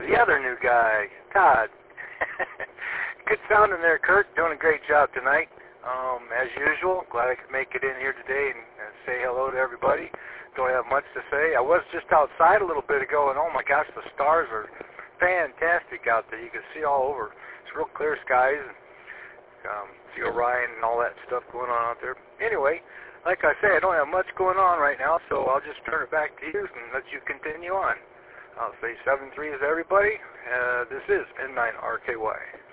the other new guy, Todd. Good sound in there, Kurt. Doing a great job tonight. As usual, glad I could make it in here today and say hello to everybody. Don't have much to say. I was just outside a little bit ago, and oh my gosh, the stars are fantastic out there. You can see all over. It's real clear skies, and see Orion and all that stuff going on out there. Anyway, like I say, I don't have much going on right now, so I'll just turn it back to you and let you continue on. I'll say 7-3 is everybody. This is N9RKY.